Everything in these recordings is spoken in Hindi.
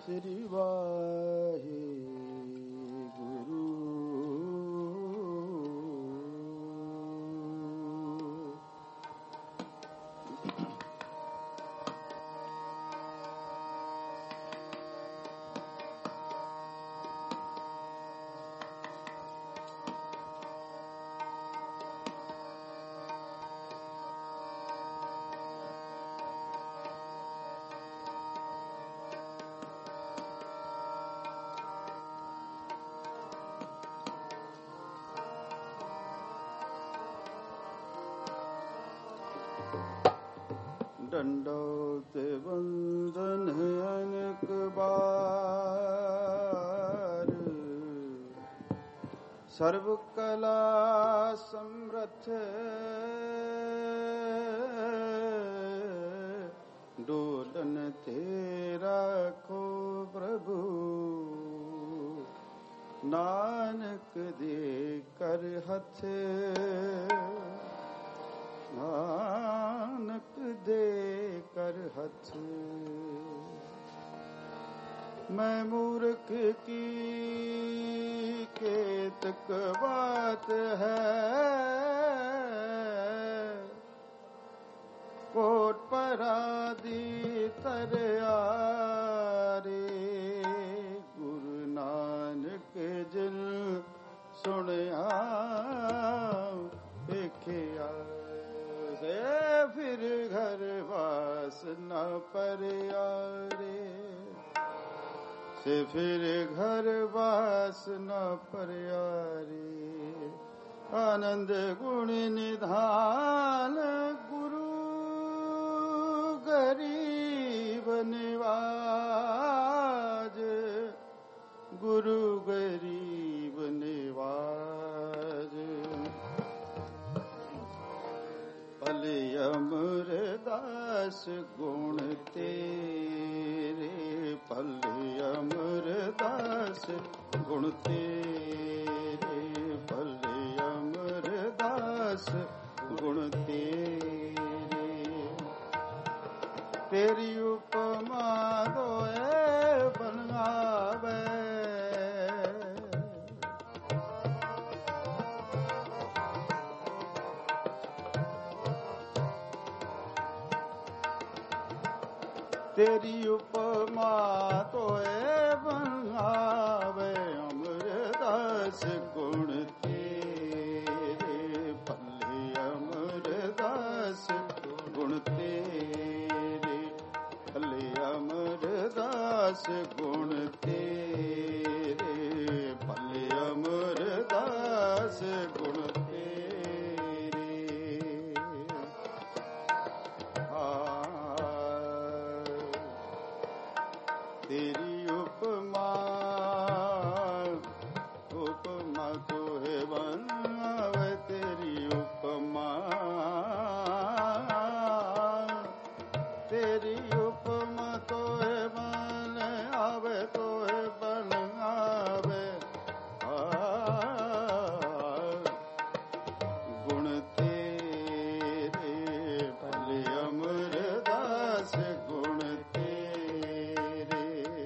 श्री वाहे गुरु। दंडोत वंदन अनेक बार, सर्व कला समर्थ डोलन तेरा को प्रभु। नानक दे कर हथ, नानक दे कर हथ। मैं मूर्ख की केतक बात है, कोट परादी तरयारे। गुरु नानक जिन सुनया देखिया, फिर घर वास न पर यारे, से फिर घर वास न पर यारे। आनंद गुण निधान गुरु गरीब निवाज, गुरु गरीब निवाज। भले अमरदास गुण तेरे, भले अमरदास गुण तेरे, भले अमरदास गुण तेरे। तेरी उपमा दोए बनावे, तेरी उपमा तोए बनावे। अमरदास गुण तेरे, भले अमरदास गुण तेरे, भले अमरदास गुण तेरे, भले अमरदास गुण तेरे। तेरी उपमा उपमा तो है बनावे, तेरी उपमा, तेरी उपमा तो है बन आवे, तो है बन आवे। गुण तेरे भले अमरदास गुण तेरे।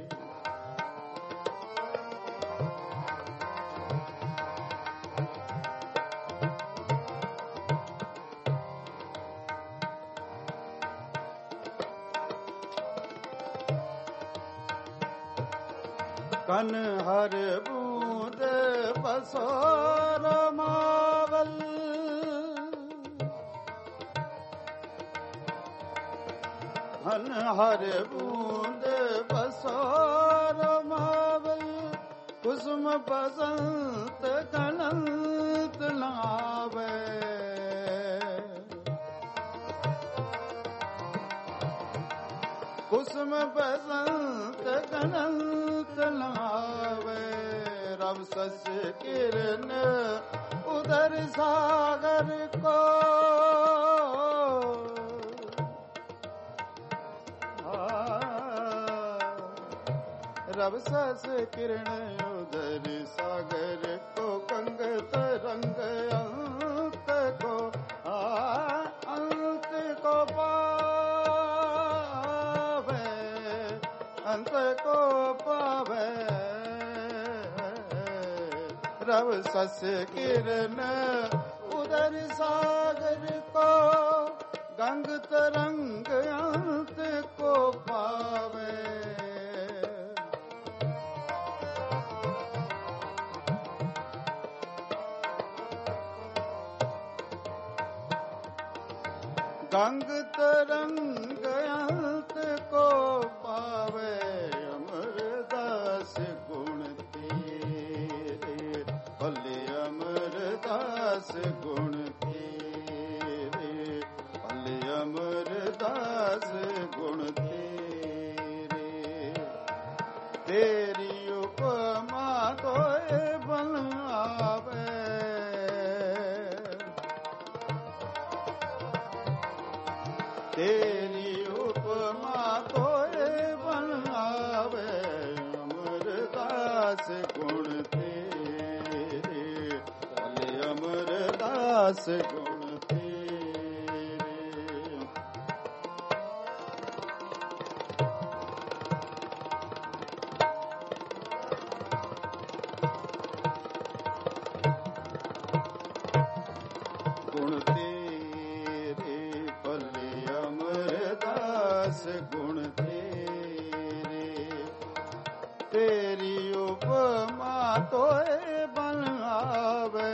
कन हर बूंद बसोर मावल, कन हर बूंद बसोर मावल। कुसुम बसंत गणंत लावे, कुसुम बसंत गणंत लावे। रब सस किरण उधर सागर को, रब सस किरण उधर सागर को। कंग तरंग अंत को, अंत को पावे, अंत को पावे। रव सस किरण उदर सागर को गंग तरंग अंत को पावे। गंग तरंग अंत को पावे। अमरदास गुण तेरे भले अमरदास गुण तेरे भले अमरदास गुण तेरे। तेरी उपमा तोए बन आवे। तेरी उपमा तोए बन आवे। अमरदास गुण तेरे भले अमरदास गुण तेरे। गुण तेरे भले अमरदास गुण तेरे। तेरी उपमा तोए बन आवे।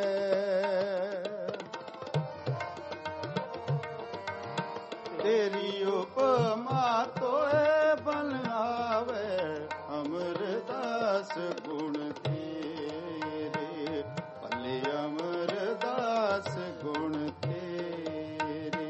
तेरी उपमा तोए बन आवे। अमरदास गुण तेरे भले अमरदास गुण तेरे।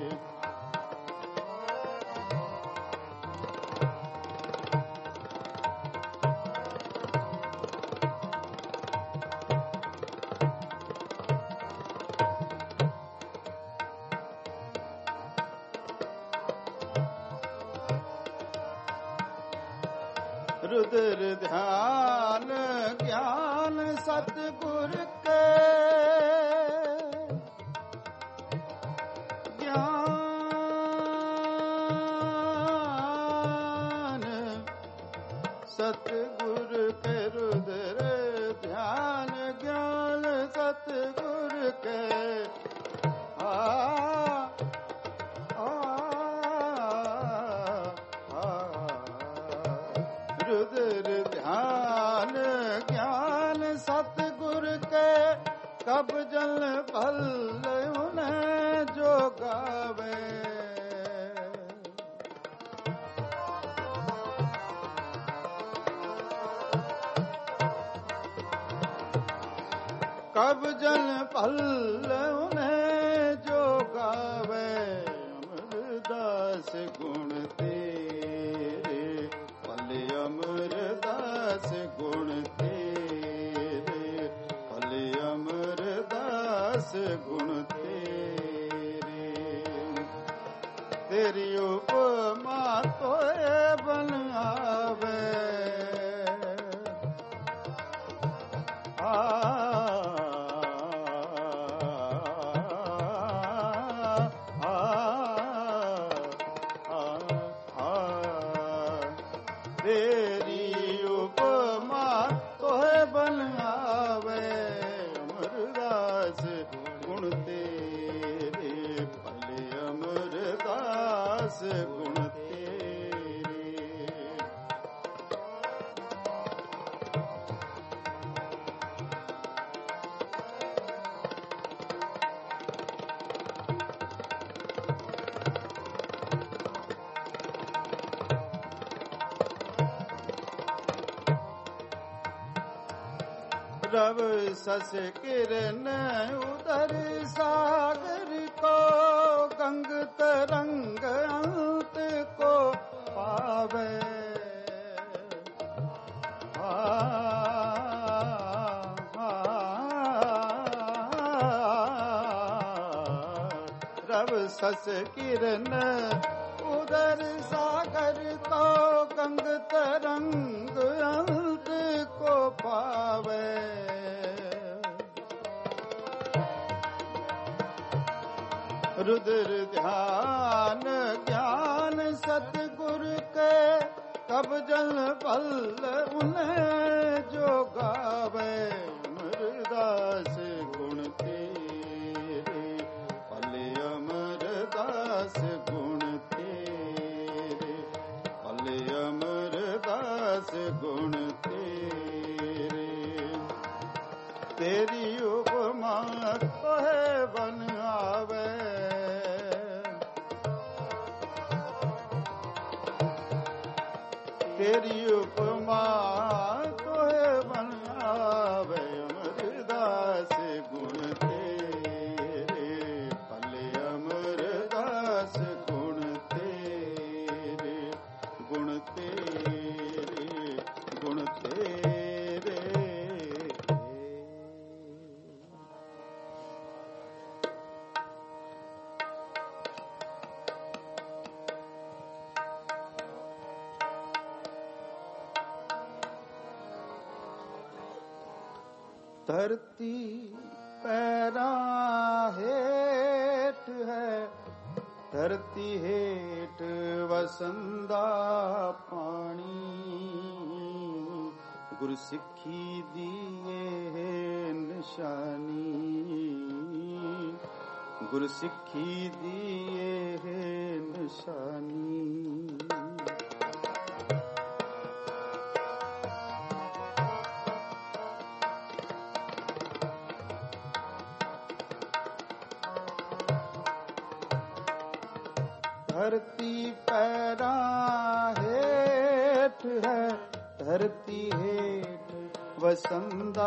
रुद्र ध्यान ज्ञान सतगुर के ज्ञान सतगुर के। रुद्र ध्यान ज्ञान सतगुर के। रुद्र ध्यान ज्ञान सतगुर के। कब जल भल उन्हें जो गावे। कब जल भल उन्हें जो गावे। अमरदास गुण तेरे भले अमरदास गुण तेरे भले अमरदास गुण तेरे। तेरी उपमा तोए बन आवे। तेरी उपमा तोहे बन आवे। अमरदास गुण तेरे भले अमरदास गुण तेरे। रव सस किरण उदर सागर को गंग तरंग अंत को पावे। रव सस किरण उदर सागर को गंग तरंग अंत को पावे। रुद्र ध्यान ज्ञान सतगुर के सब जन पल उन्हें जो गावे अमरदास गुण तेरे, पले अमरदास गुण तेरे, पले अमरदास गुण तेरे। तेरी उपमा तो है बन आवे, तेरी उपमा तो है बन आवे अमरदास गुण तेरे, पले अमरदास गुण तेरे, गुण तेरे, गुण तेरे। धरती पैरा हेठ है, धरती हेठ वसंदा पानी, गुरु सिक्खी दिए निशानी, गुरु सिक्खी दिए निशानी। धरती पैरा हेठ है, धरती हेठ वसंदा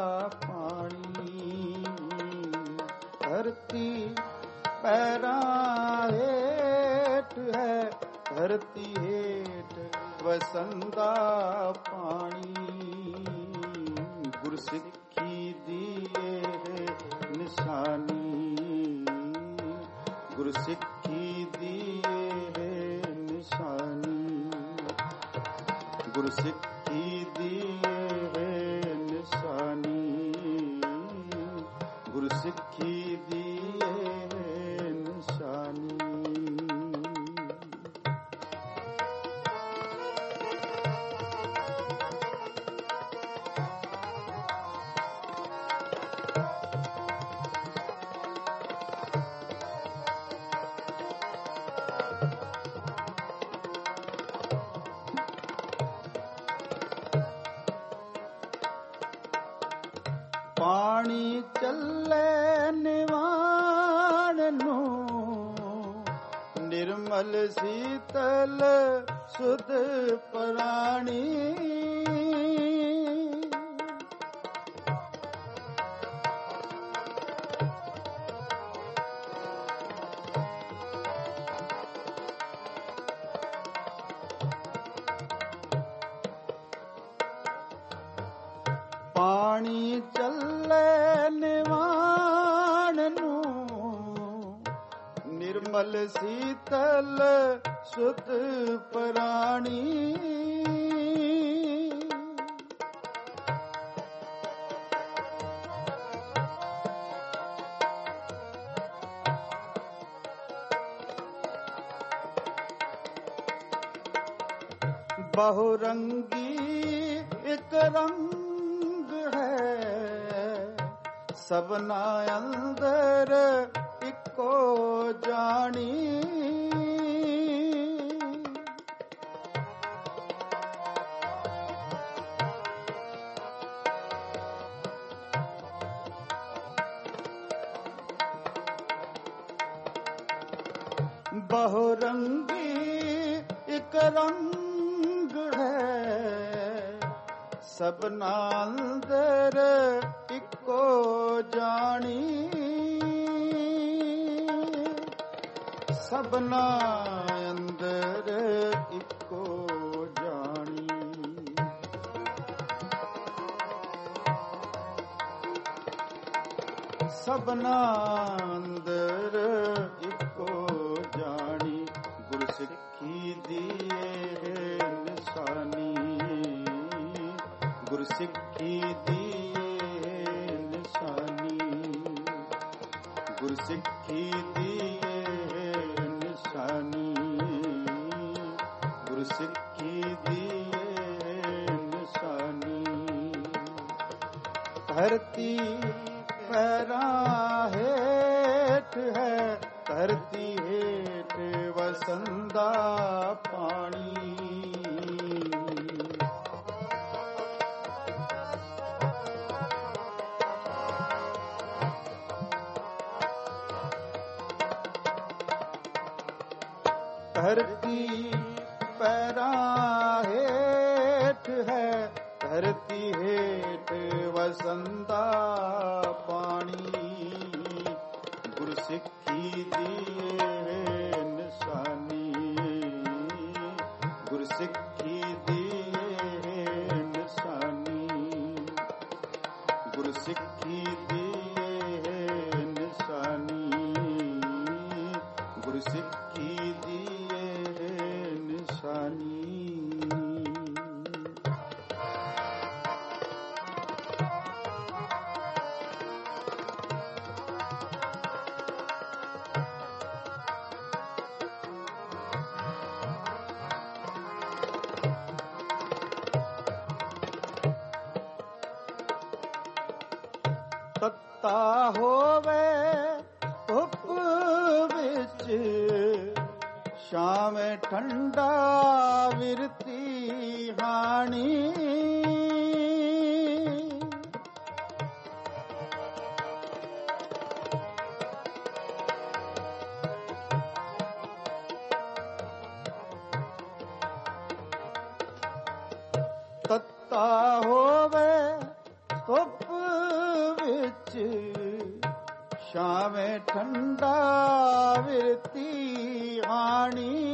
पानी, धरती पैरा हेठ है, धरती हेठ वसंदा पानी, गुरु सिक्खी दिए निशानी, गुरु सिक्खी दिए निशानी, गुरु सिक्खी दिए निशानी, गुरु सिक्खी दिए निशानी। पानी चले निवाण नू, निर्मल शीतल सुध प्राणी, पानी चले निवाण नू, निर्मल शीतल सुध प्राणी, बहुरंगी एक रंग है, सबना अंदर इको जानी, बहुरंगी एक रंग है, सबना अंदर इको जानी, सबना अंदर इको जानी, सबना अंदर इको जानी, गुरु सिक्खी दिए निशानी, गुरु सिक्खी दिए निशानी, गुरु सिक्खी दिए निशानी, गुरु सिक्खी ਦੀਏ ਨਿਸ਼ਾਨੀ। ਧਰਤੀ ਪੈਰਾਂ ਹੇਠ ਹੈ, ਧਰਤੀ ਹੇਠ ਵਸੰਦਾ ਪਾਣੀ। ਧਰਤੀ ਪੈਰਾਂ ਹੇਠ ਹੈ, ਧਰਤੀ ਹੇਠ ਵਸੰਦਾ ਪਾਣੀ। ਗੁਰਸਿੱਖੀ ਦੀਏ ਨਿਸ਼ਾਨੀ, ਗੁਰਸਿੱਖੀ ਦੀਏ ਨਿਸ਼ਾਨੀ, ਗੁਰਸਿੱਖੀ ਦੀਏ ਨਿਸ਼ਾਨੀ, ਗੁਰਸਿੱਖੀ ਦੀਏ ਨਿਸ਼ਾਨੀ। ਤੱਤਾ ਹੋਵੇ ਧੁੱਪ ਵਿੱਚ, ਸ਼ਾਮੇ ਠੰਡਾ ਵਿਰਤੀ ਹਾਣੀ। ਤੱਤਾ ਹੋਵੇ ਧੁੱਪ ਵਿੱਚ, ਸ਼ਾਮੇ ਠੰਡਾ ਵਿਰਤੀ ਹਾਣੀ।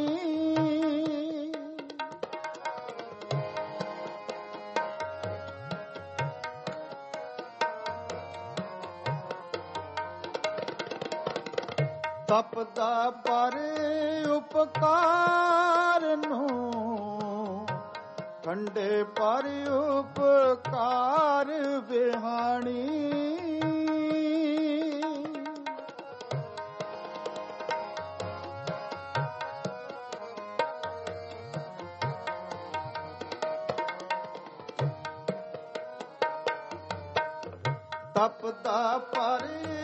ਤਪਦਾ ਪਰ ਉਪਕਾਰ ਨੂੰ, ਠੰਡੇ ਪਰ ਉਪਕਾਰ ਵਿਹਾਣੀ। ਤਪਦਾ ਪਰ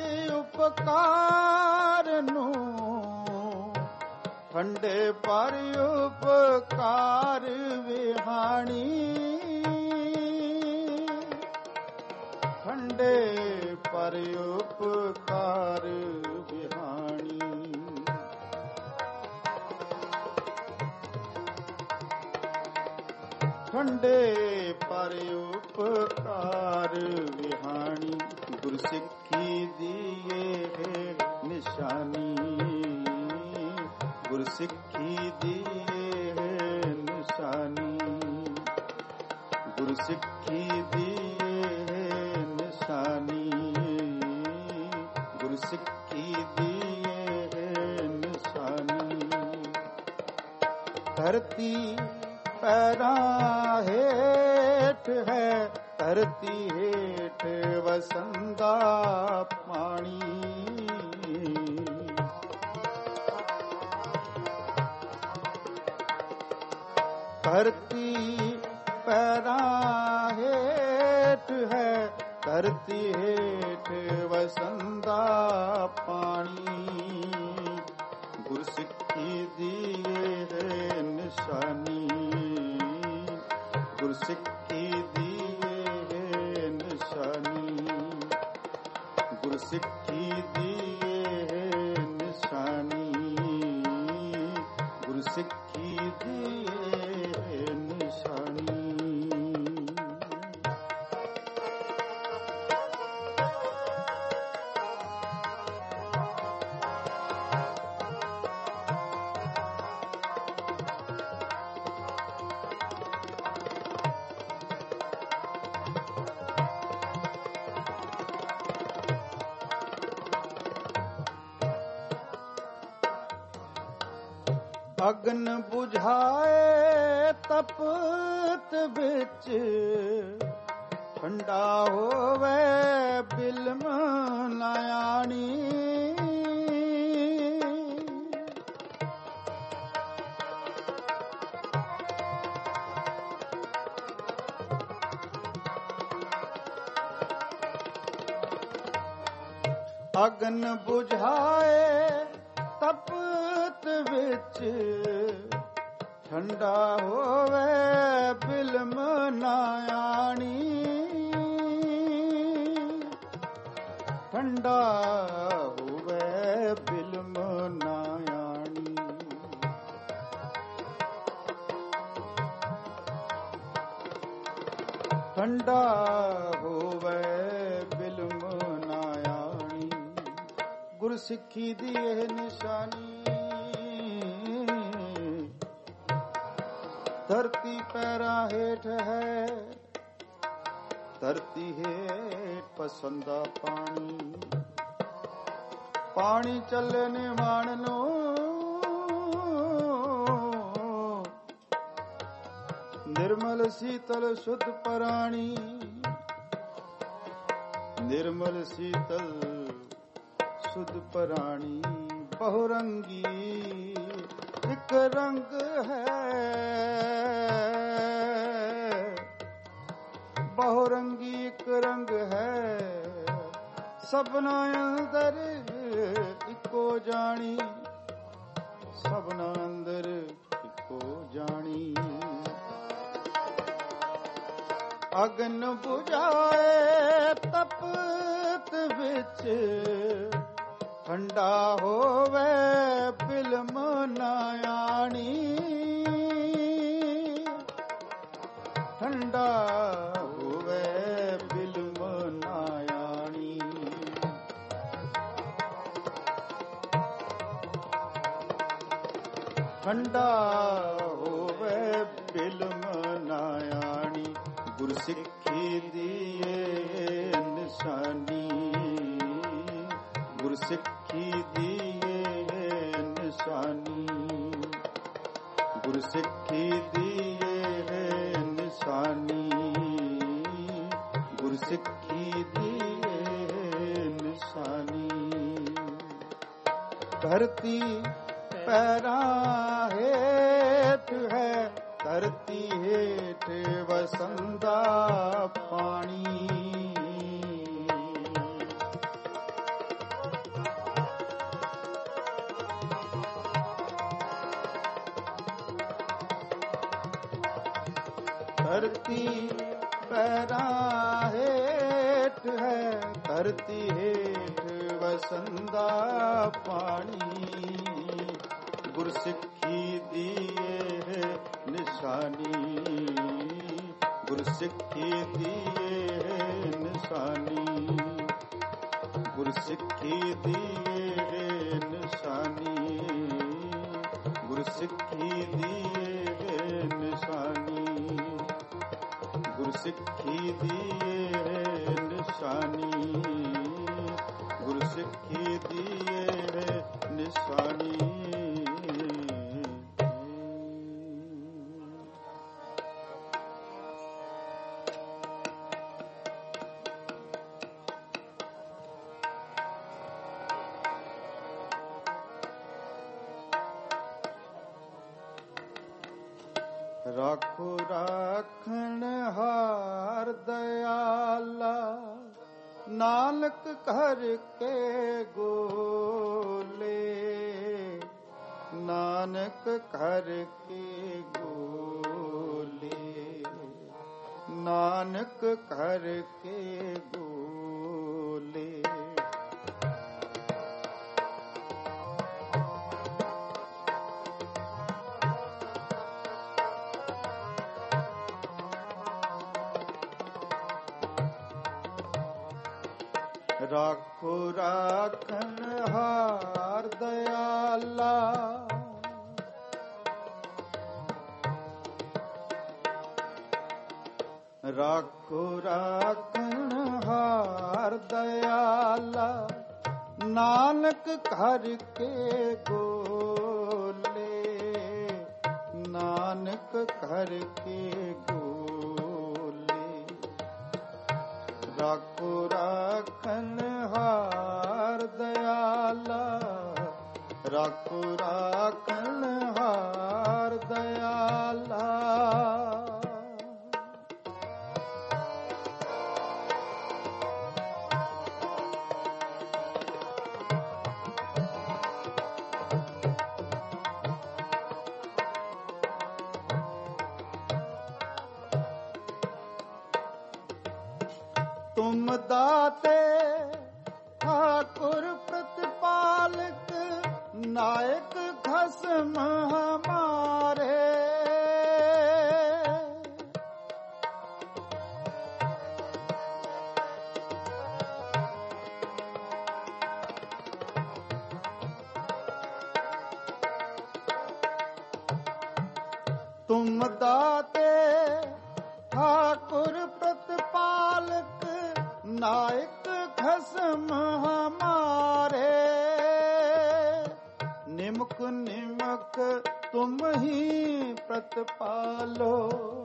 ਉਪਕਾਰ ਨੂੰ, ਠੰਡੇ ਪਰ ਉਪਕਾਰ ਵਿਹਾਣੀ। ਠੰਡੇ ਪਰ ਉਪਕਾਰ ਵਿਹਾਣੀ। ਠੰਡੇ ਪਰ ਉਪਕਾਰ ਵਿਹਾਣੀ। ਗੁਰਸਿੱਖੀ ਦੀਏ ਨਿਸ਼ਾਨੀ, ਗੁਰਸਿੱਖੀ ਦੀਏ ਨਿਸ਼ਾਨੀ, ਗੁਰਸਿੱਖੀ ਦੀਏ ਨਿਸ਼ਾਨੀ, ਗੁਰਸਿੱਖੀ ਦੀਏ ਨਿਸ਼ਾਨੀ। ਧਰਤੀ ਪੈਰਾਂ ਹੇਠ ਹੈ, ਧਰਤੀ ਹੇਠ ਵਸੰਦਾ ਪਾਣੀ। ਧਰਤੀ ਪੈਰਾਂ ਹੇਠ ਹੈ, ਧਰਤੀ ਹੇਠ ਵਸੰਦਾ ਪਾਣੀ। ਗੁਰਸਿੱਖੀ ਦੀਏ ਨਿਸ਼ਾਨੀ, ਗੁਰਸਿੱਖੀ ਦੀਏ ਨਿਸ਼ਾਨੀ, ਗੁਰਸਿੱਖੀ ਦੀਏ ਨਿਸ਼ਾਨੀ, ਗੁਰਸਿੱਖੀ ਦੀਏ ਨਿਸ਼ਾਨੀ। ਅਗਨ ਬੁਝਾਏ ਤਪਤ ਵਿੱਚ, ਠੰਡਾ ਹੋਵੇ ਬਿਲਮ ਨਾਇਆਣੀ। ਅਗਨ ਬੁਝਾਏ ਤਪਤ ਵਿੱਚ, ਠੰਡਾ ਹੋਵੇ ਬਿਲਮ ਨਾ ਆਣੀ, ਠੰਡਾ ਹੋਵੇ ਬਿਲਮ ਨਾ ਆਣੀ। ਠੰਡਾ ਹੋਵੇ ਬਿਲਮ ਨਾ ਆਣੀ, ਗੁਰਸਿੱਖੀ ਦੀ ਇਹ ਨਿਸ਼ਾਨੀ। ਧਰਤੀ ਪੈਰਾਂ ਹੇਠ ਹੈ, ਧਰਤੀ ਹੇਠ ਪਸੰਦਾ ਪਾਣੀ, ਪਾਣੀ ਚੱਲੇ ਨਿਵਾਣ ਨੂੰ, ਨਿਰਮਲ ਸੀਤਲ ਸ਼ੁੱਧ ਪ੍ਰਾਣੀ, ਨਿਰਮਲ ਸੀਤਲ ਸੁਧ ਪ੍ਰਾਣੀ। ਬਹੁਰੰਗੀ ਇੱਕ ਰੰਗ ਹੈ, ਬਹੁਰੰਗੀ ਇੱਕ ਰੰਗ ਹੈ, ਸਭਨਾ ਅੰਦਰ ਇੱਕੋ ਜਾਣੀ, ਸਭਨਾ ਅੰਦਰ ਇੱਕੋ ਜਾਣੀ। ਅਗਨ ਬੁਝਾਏ ਤਪਤ ਵਿੱਚ, ਠੰਡਾ ਹੋਵੇ ਬਿਲਮ ਨਾ ਆਣੀ, ਠੰਡਾ ਹੋਵੇ ਬਿਲਮ ਨਾ ਆਣੀ। ਠੰਡਾ ਹੋਵੇ ਬਿਲਮ ਨਾ ਆਣੀ, ਗੁਰਸਿੱਖੀ ਦੀ ਇਹ ਨਿਸ਼ਾਨੀ, ਗੁਰਸਿੱਖੀ ਦੀ ਇਹ ਨਿਸ਼ਾਨੀ, ਗੁਰਸਿੱਖੀ ਦੀ ਇਹ ਨਿਸ਼ਾਨੀ, ਗੁਰਸਿੱਖੀ ਦੀ ਇਹ ਨਿਸ਼ਾਨੀ। ਧਰਤੀ ਪੈਰਾਂ ਹੇਠ ਹੈ, ਧਰਤੀ ਹੇਠ ਵਸੰਦਾ ਪਾਣੀ, ਧਰਤੀ ਪੈਰਾਂ ਹੇਠ ਹੈ, ਧਰਤੀ ਹੇਠ ਵਸੰਦਾ ਪਾਣੀ, ਗੁਰਸਿੱਖੀ ਦੀ ਇਹ ਨਿਸ਼ਾਨੀ, ਗੁਰਸਿੱਖੀ ਦੀ ਇਹ ਨਿਸ਼ਾਨੀ, ਗੁਰਸਿੱਖੀ ਦੀ ਇਹ ਨਿਸ਼ਾਨੀ, ਗੁਰਸਿੱਖੀ ਦੀ ਇਹ ਨਿਸ਼ਾਨੀ, ਗੁਰਸਿੱਖੀ ਦੀ ਇਹ ਨਿਸ਼ਾਨੀ, ਗੁਰਸਿੱਖੀ ਦੀ ਇਹ ਨਿਸ਼ਾਨੀ। ਰਾਖੋ ਰਾਖਣ ਹਾਰ ਦਇਆਲਾ, ਨਾਨਕ ਘਰ ਕੇ ਗੋਲੇ, ਨਾਨਕ ਘਰ ਕੇ ਗੋਲੇ, ਨਾਨਕ ਘਰ ਕੇ ਗੋਲੇ। ਰਾਖੋ ਰਾਖਣ ਹਾਰ ਦਇਆਲਾ, ਰਾਖੋ ਰਾਖਣ ਹਾਰ ਦਇਆਲਾ, ਨਾਨਕ ਘਰ ਕੇ ਗੋਲੇ, ਨਾਨਕ ਘਰ ਕੇ ਗੋਲੇ। ਰਾਖੋ ਰਾਖਣ ਹਾਰ ਦਇਆਲਾ, ਰਾਖੋ ਰਾਖਣ ਹਾਰ ਦਇਆਲਾ। तुम दाते ठाकुर प्रतिपालक नायक खसम हमारे। तुम दाते ठाकुर प्रतिपालक नायक खसम हमारे। निमक निमक तुम ही प्रतिपालो।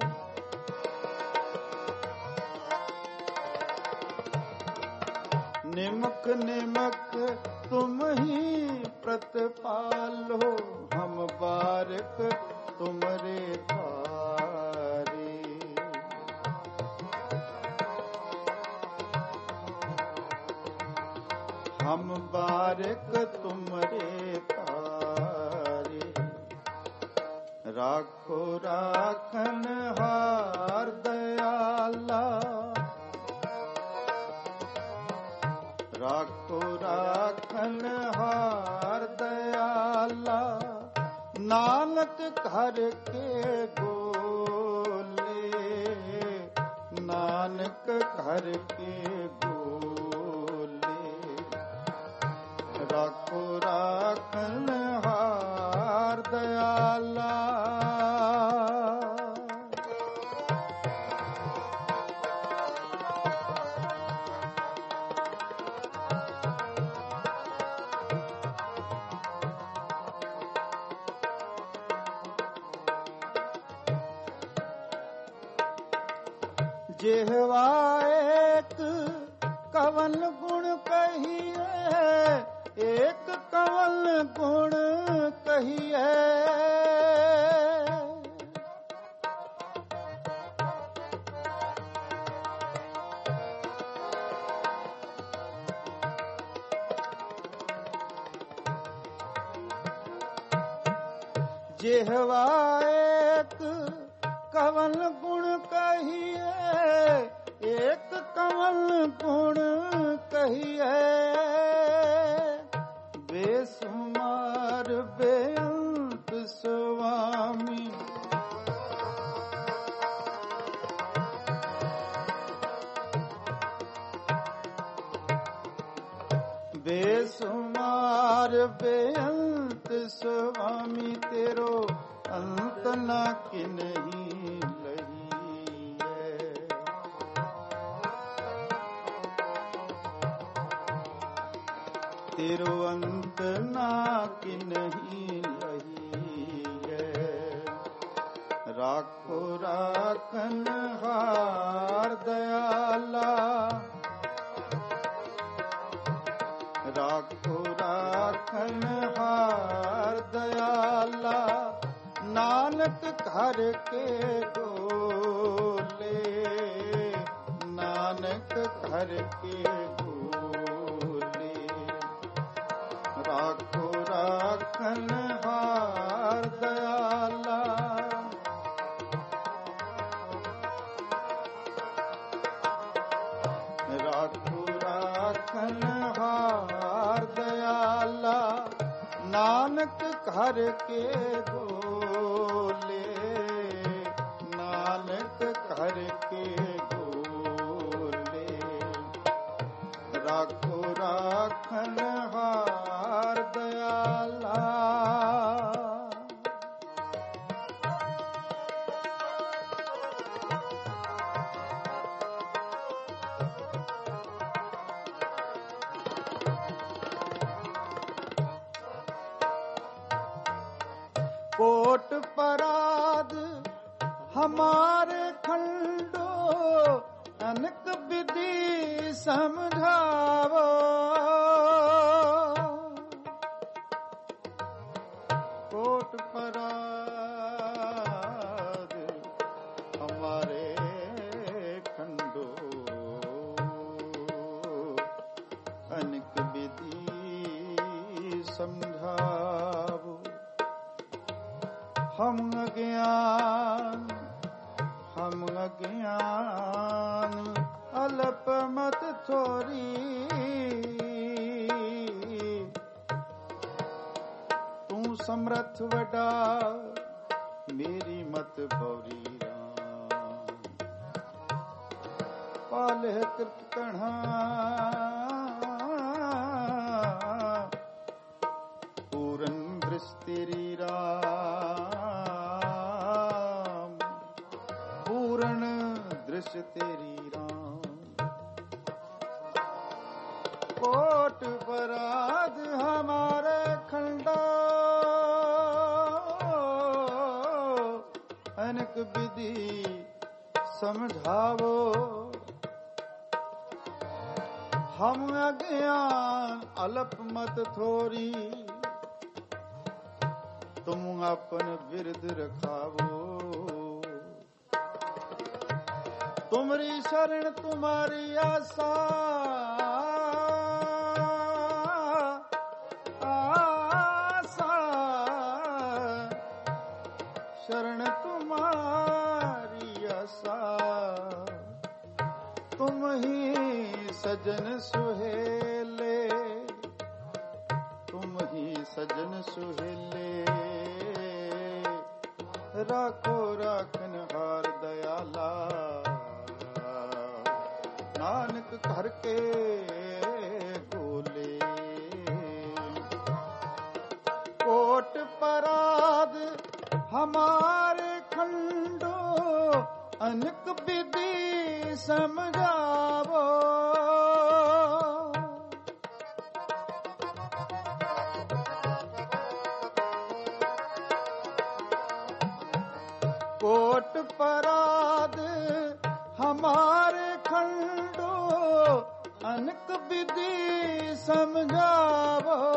निमक निमक तुम ही प्रतिपालो। हम बारिक तुमरे तारे। हम बारिक तुमरे तारे। राखो राखन हार दयाला। राखो राखन हार दयाला। नानक घर के गोले। नानक घर के गोले। राखो राखन हार दयाला। जेहवा एक कवन गुण कहिए। एक कवन गुण कहिए। जेहवा एक कवन गुण कहिए। एक कवन गुण कहिए। बेसुमार बेअंत स्वामी। बेसुमार बेअंत स्वामी। तेरो अंत न किन्हीं लही है। तेरो अंत न किन्हीं लही है। राखो राखन हार दयाला। राखो राखन हार दयाला। नानक घर के गोले। नानक घर के गोले। राखो राखन हार दयाला। राखो राखन हार दयाला। नानक घर के गोले। नानक घर के गोले। राखो राखन हार दयाला। कोट पराध हमारे खंडो। अनक विधि समझावो। कोट पराध हमारे खंडो। अनक विधि समझावो। हम अज्ञान अल्प मत थोरी, तू समर्थ वडा मेरी मत भौरी राम। पाले कृत कणा पूरन दृष्टि तेरी राम, पूर्ण दृश्य तेरी राम। कोट पराध हमारे खंडा, अनेक विधि समझावो। हम अज्ञान अल्प मत थोरी, तुम अपन बिरद रखावो। तुम्हारी शरण तुम्हारी आशा, शरण तुम्हारी आशा। तुम ही सजन सुहेले, तुम ही सजन सुहेले। राखो राखन हार दयाला, नानक घर के गोले। कोट पराध हमारे खंडो, अनेक विधि समझावो। कोट पराध हमारे खंडो, अनेक विधि समझावो।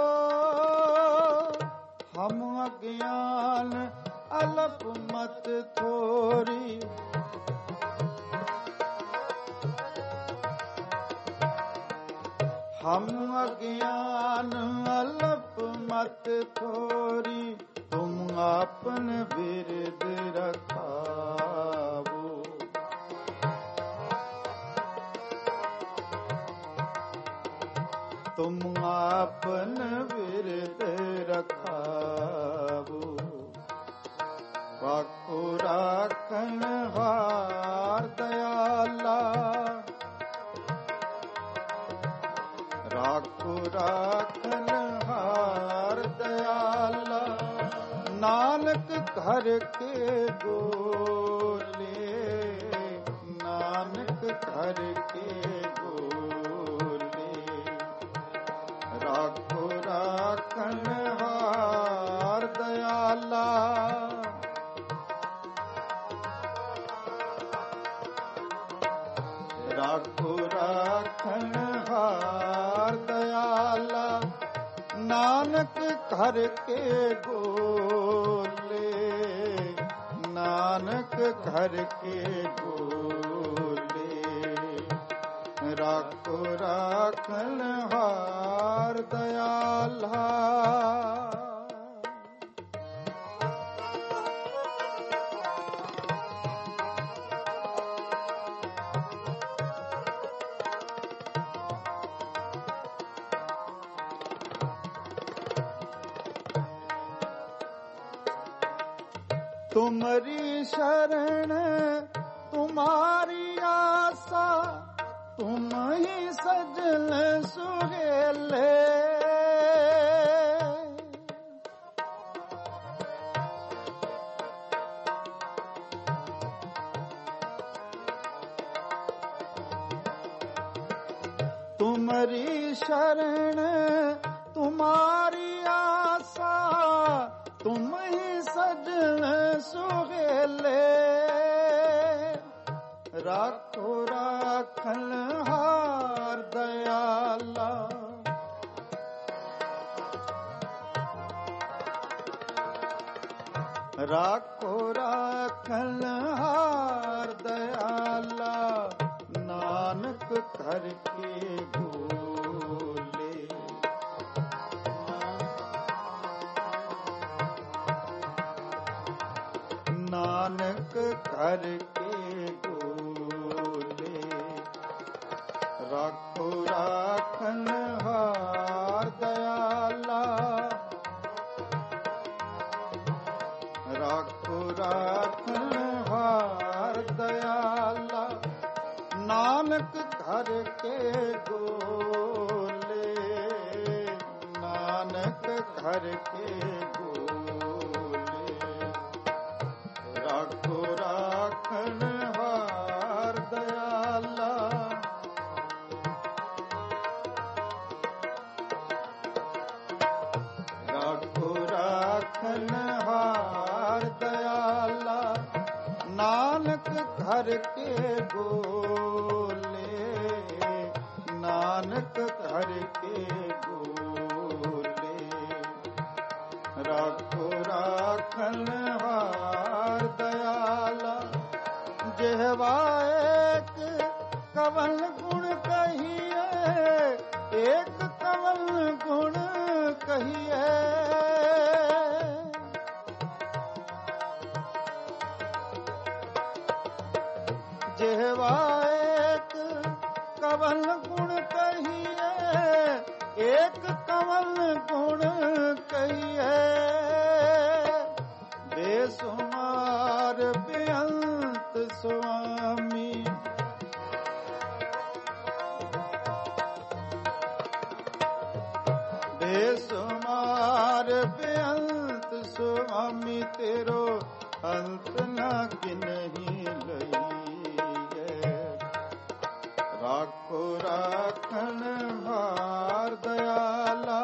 हम अज्ञान अल्प मत थोरी, हम अज्ञान अल्प मत थोरी। तुम आपन बिरद रखावो। तुम आपन बिरद रखावो। राखो राखन हार दयाला, राखो राखन हार दयाला। नानक घर के गोले, नानक घर के गोले। राखो राखन हार दयाला, राखो राखन हार दयाला। नानक घर के गोले, नानक घर के गोले। राखो राखन हार दयाला। तुम्हारी शरण तुम्हारी आशा, तुम ही सजन सुहेले। तुम्हारी शरण तुम्हारी आशा, तुम ही सजन सुहेले। राखो राखन हार दयाला, राखो राखन हार दयाला। नानक घर के गोले, नानक घर के गोले। नानक घर के गोले, नानक घर के गोले, राखो राखन हार दयाला, राखो राखन हार दयाला, नानक घर के गोले, नानक घर के गोले, राखो राखन हार दयाला, जेहवा एक कवन गुण कहिए, एक कवन गुण कहिए, जेहवा एक कवन गुण कहिए, एक कवन गुण कहिए, बेसुमार बेअंत स्वामी, बेसुमार बेअंत स्वामी, तेरो अंत न किन्हीं लइए, राखो राखन हार दयाला,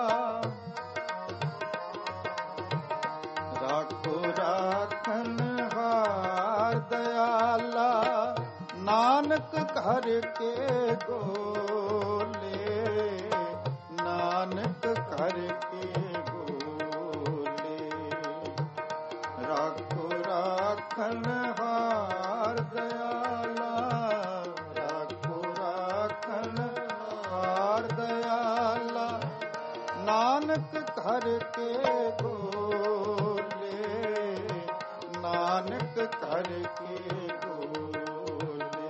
राखो राखन हार दयाला, नानक घर के गोले, नानक घर के गोले, राखो राखन हार दयाला, राखो राखन हार दयाला, नानक घर के गोले, नानक घर के गोले,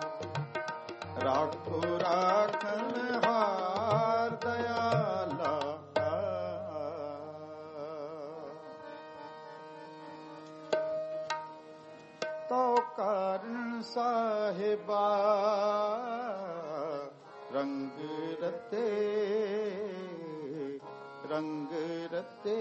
राखो राखन हार दयाला। तो कारण साहिबा रंग रते, रंग रते,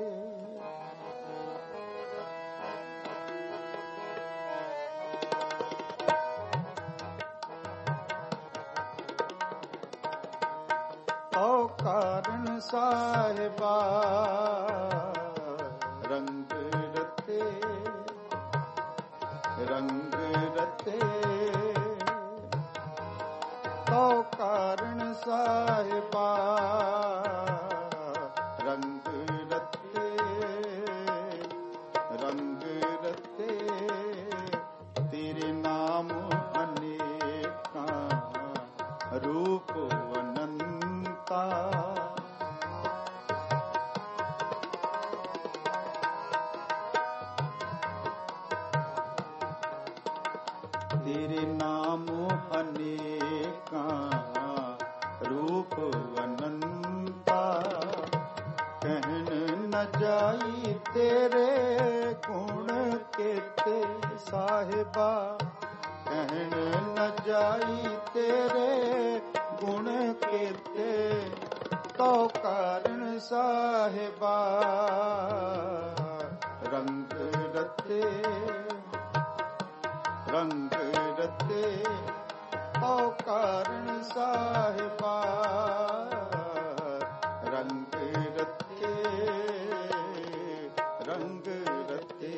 तो कारण साहिबा रंग रते, रंग रते, तो कारण साहिबा रंग रते, रंग रते, तेरे नाम अनेका रूप अनंता, तेरे नाम अनेका रूप अनंता, कहन न जाई तेरे गुण केते साहिबा, कहन न जाई तेरे गुण केते, तो कारण साहिबा रंग रते, रंग रते, तो कारण साहिबा रंग रते, रंग रते,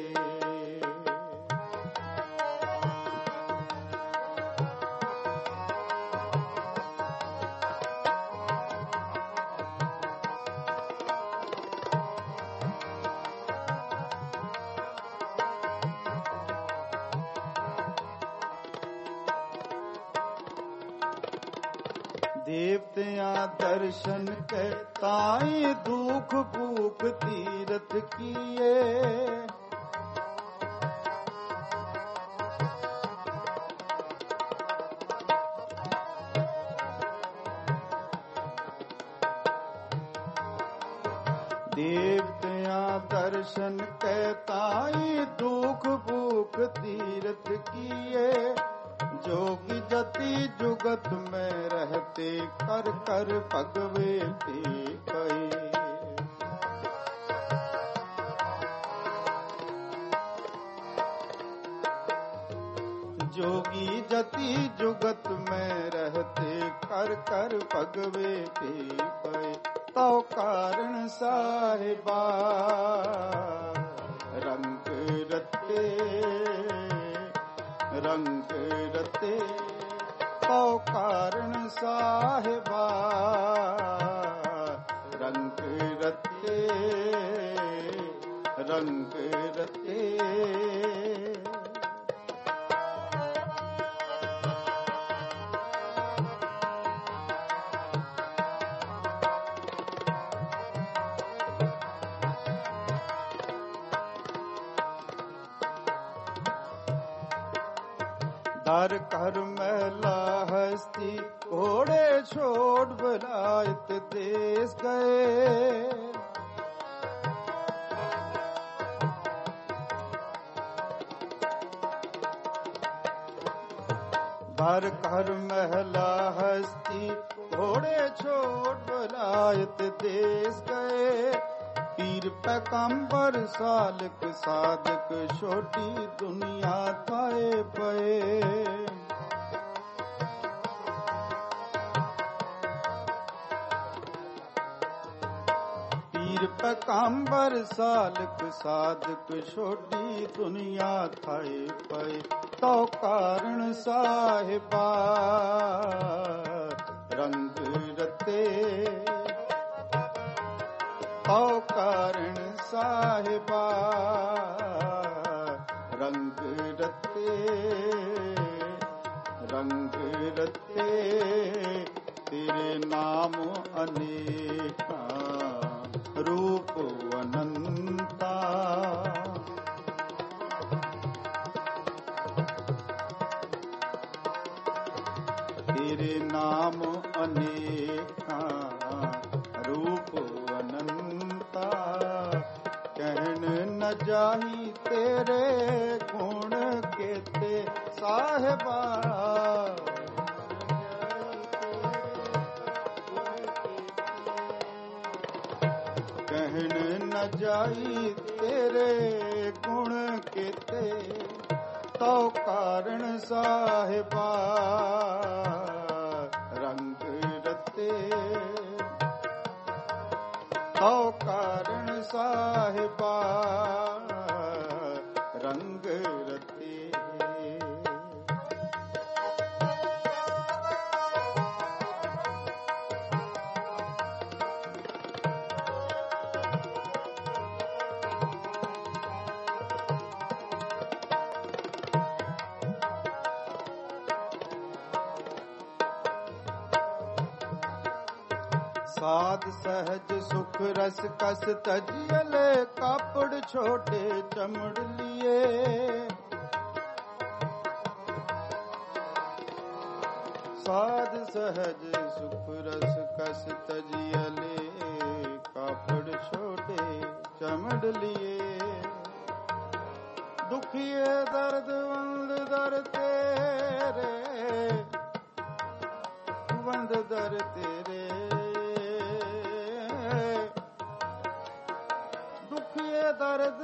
देवतियां दर्शन के ताई दुख भूख तीरथ किए, देवतियां दर्शन के ताई दुख भूख तीरथ किए, जोगी जति जुगत में रहते कर कर भगवे कहे। जोगी जति जुगत में रहते कर कर भगवे कहे। तो कारण साहिबा रंग रते रंग रते। तो कारण साहिबा रंग रते रंग रते। दर कर मैला हस्ती घोड़े छोड़ बलायत देश गए। दर कर महला हस्ती घोड़े छोड़ बलायत देश गए। पीर पैगंबर सालक साधक छोटी दुनिया थाए पे। पीर पैगंबर सालक साधक छोटी दुनिया थाए पे। तो कारण साहिबा रंग रते। तो कारण साहिबा रंग रते रंग रते। तेरे नाम अनेका रूप अनंता। तेरे नाम अनेका रूप अनंता। कहन न जाही तेरे गुण केते साहिबा। कहन न जाही तेरे गुण केते। तो कारण साहिबा रंग रते। तो कारण साहिबा रंग रते। साध सहज सुख रस कस तजियले कापड़ छोटे चमड़ लिए। साध सहज सुख रस कस तजियले कापड़ छोटे चमड़ लिए। दुखिए दर्द वंद दर तेरे वंद दर तेरे। दर्द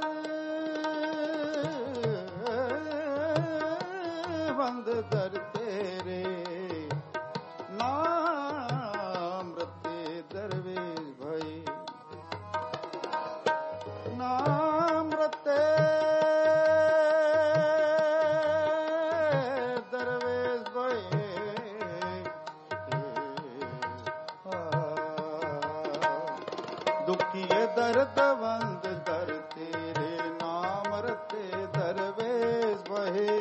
बंद दर तेरे। नाम रते दरवेश भई। नाम रते दरवेश भई। दुखिए दर्द बंद दर तेरे। नाम रते दरवेश बहे।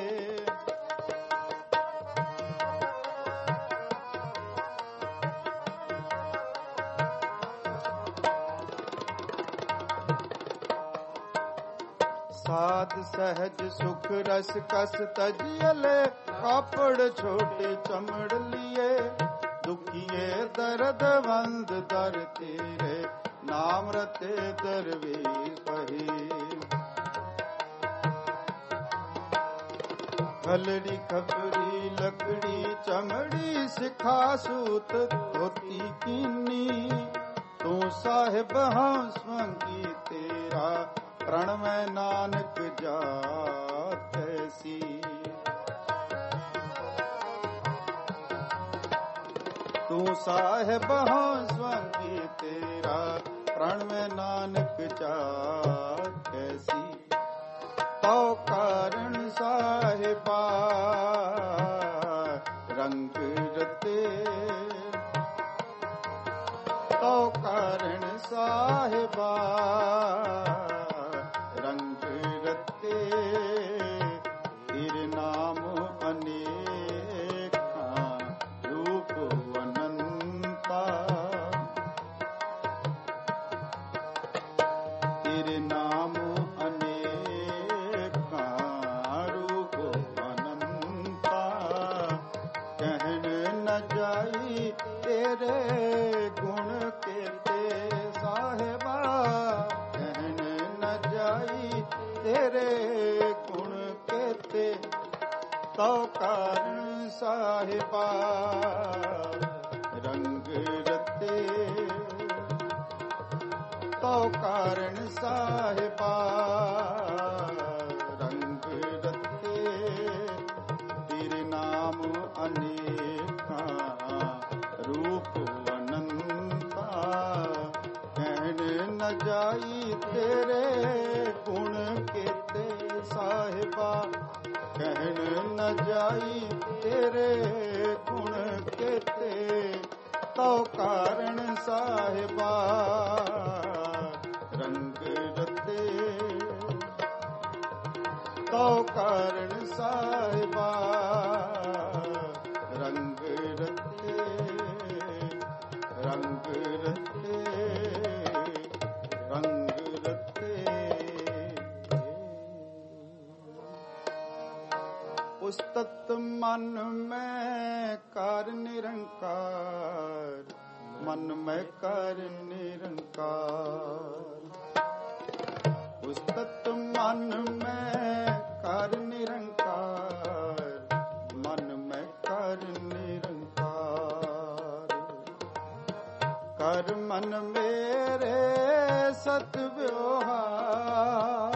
साध सहज सुख रस कस तजियले कापड़ छोटे चमड़ लिए। दुखिए दर्द बंद दर तेरे। नाम रते दरवेश बहे। खलड़ी खपरी लकड़ी चमड़ी सिखा सूत धोती कीनी तू साहिब हम स्वंगी तेरा प्रण में नानक जात ऐसी तू साहिब हम स्वंगी तेरा प्रण में नानक जात ऐसी तो कारण साहिबा रंग रते तो कारण साहिबा रंग रते तेरे नाम अनेका रूप अनंता तेरे नाम तेरे गुण केते साहिबा कहन न जाई तेरे गुण केते तो कारण साहिबा रंग रते तो कारण साहिबा रंग रते तेरे नाम अनेका रूप अनंता कहन न जाई तेरे गुण केते साहिबा कहन न जाई तेरे गुण केते तो कारण साहिबा रंग रते तो कारण साहिबा रंग रते रंग रते रंग रते उस तत्व मन में कर निरंकार मन में कर निरंकार उस तत्व मन में कर निरंकार मन में कर निरंकार कर मन मेरे सत व्यवहार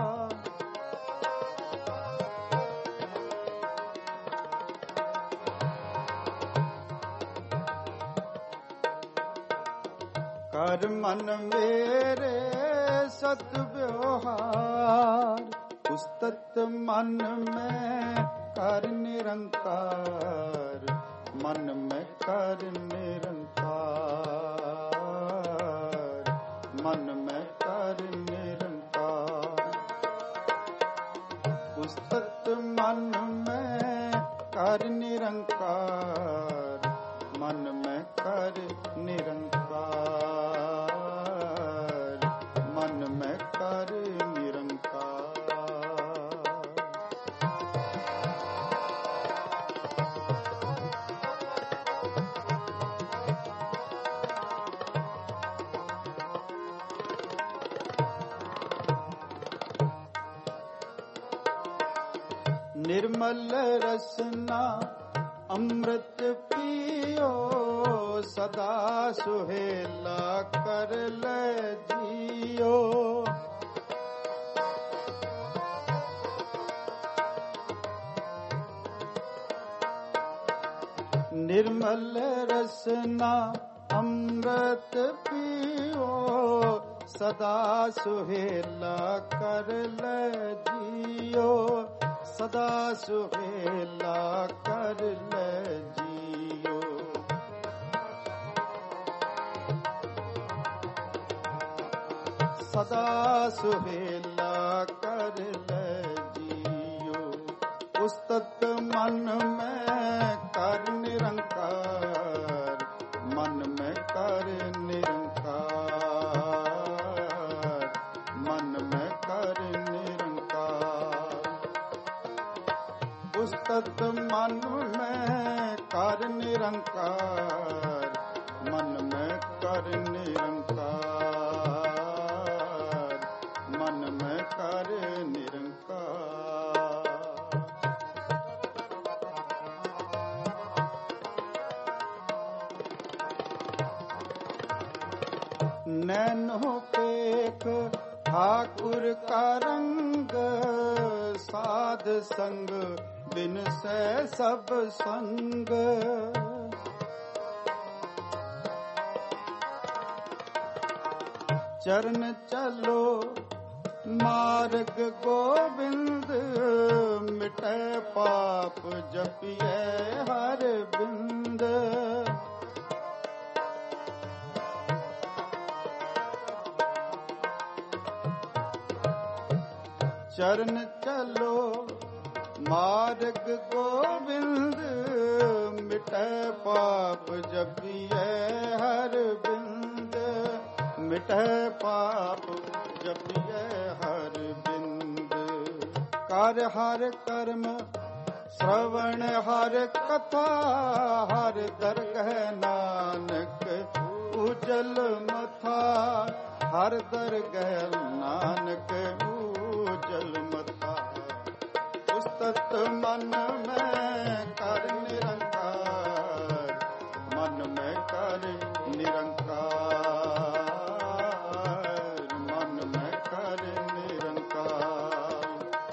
कर मन मेरे सत व्यवहार उस तत्व मन में कर निरंकार मन में कर निरंकार मन में कर निरंकार उस तत्व मन में कर निरंकार मन में कर निरंकार मन में कर निरंकार निर्मल रसना अमृत पियो सदा सुहेला कर ले जियो निर्मल रसना अमृत पियो सदा सुहेला कर ले जियो सदा सुहेला कर ले जियो सदा सुहेला कर ले जियो उस तत्व मन में कर निरंकार मन में कर निरंकार मन में कर निरंकार उस तत्व मन में कर निरंकार मन में कर निरंकार मन में कर निरंकार नैनो पेख ठाकुर का रंग, साध संग बिन से सब संग। चरण चलो मार्ग गोविंद, मिटे पाप जपिए हर बिंद। चरण चलो मार्ग गोविंद, मिटे पाप जपिए हर बिंद। मिटे पाप जपिए हर बिंद। कार्य हर कर्म श्रवण हर कथा, हर दरगह नानक उजल मथा। हर दरगह नानक उजल मथा। उस्तत मन में कर निरंकार, मन में कर निरंकार, मन में कर निरंकार।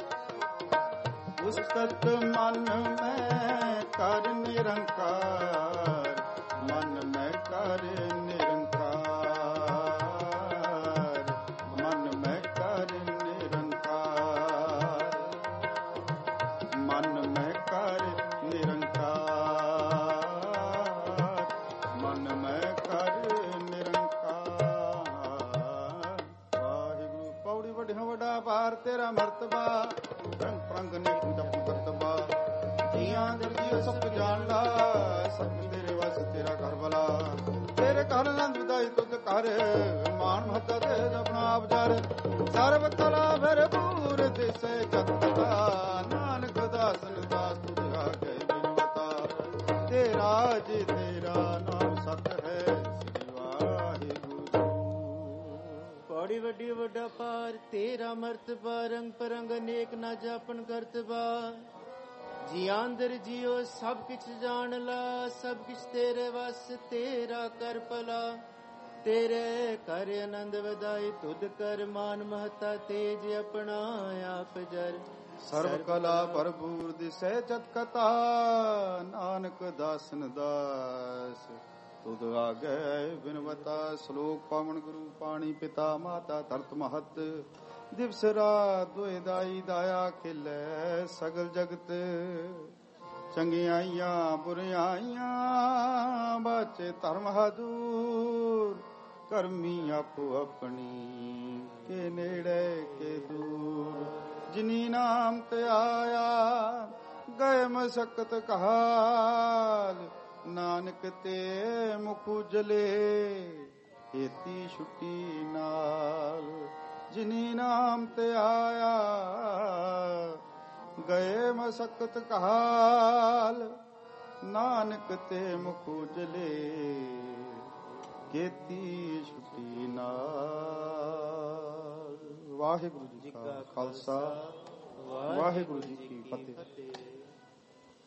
उस्तत मन में कर निरंकार, मन में कर निरंकार, मन में कर निरंकार, मन में कर निरंकार, मन में कर निरंकार। वाहिगुरु। पौड़ी वड्ढिया वड्डा पार तेरा मर्तबा, रंग प्रंग ने जप करतबा। जियां दर्जी सब जान ला, सब तेरे वस तेरा कर भला। तेरे घर नंद विदाई तुद कर, मान महता ते अपना आप जर। सर्व कला फिर पूर दिसे जगता, नानक दासन दास तुझ आगे बिनवता। तेरा जी तेरा नाम सत है, श्री वाहिगुरु। पौड़ी वड्डी वड्डा पार तेरा मर्तबा, रंग परंग अनेक ना जापन करतबा। जी आंदर जियो सब किछ जान ला, सब किछ तेरे वस तेरा कर भला। तेरे कर आनंद वधाई तुद कर, मान महता तेज अपना आप जर। सर्व कला भरपूर दिसे चतकता, नानक दासन दास तुद आगे बिनवता। श्लोक पावन गुरु पाणी पिता माता धरत महत। दिवस रात दुए दाई दाया खिलै सगल जगत। चंगियाइयां बुरियाइयां बाचे धर्म हदूर। करमी आपो अपनी के नेड़े के दूर। जिनी नाम ते आया गए मसकत कहाल। नानक ते मुख उजले एती छुट्टी नाल। जिनी नाम ते आया गए मसकत कहाल। नानक ते मुख उजले केती छुट्टी नाल। वाहिगुरु जी का खालसा, वाहिगुरु जी की फतेह।